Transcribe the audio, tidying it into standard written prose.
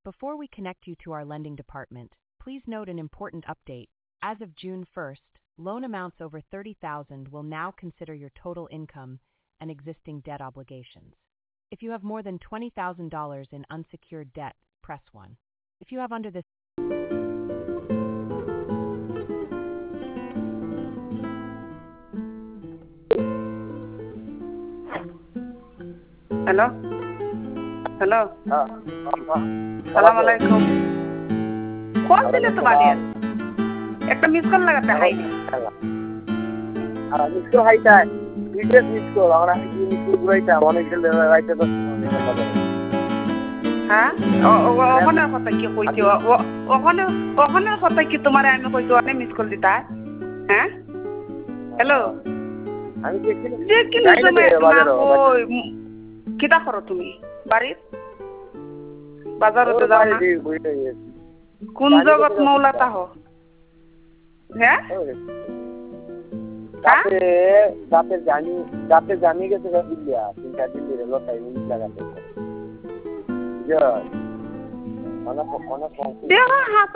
Before we connect you to our lending department, please note an important update. As of June 1st, loan amounts over $30,000 will now consider your total income and existing debt obligations. If you have more than $20,000 in unsecured debt, press 1. If you have under this hello hello সালাম আলাইকুম call দিলে তো বাড়ির একটা miss call লাগাতে হাইনি miss call হাইতা বিশেষ miss call আমরা মিস কল ঘুরাইতাম অনেক দিন লাগাইতে তো হ্যাঁ ওখানে কথা কি কইছি ওখানে কথা কি তোমারে আমি কইছি অনেক মিস কল দিতা হ্যাঁ হ্যালো আমি দেখি তুমি ওই কিটা করো তুমি বাড়ির বাজারতে যাও না কোন জগৎ মৌলাতা হো হ্যাঁ যাতে জানি গেছে দিল্লিয়া 3-4 দিন ধরে লোটাই মিস লাগাতে দেখো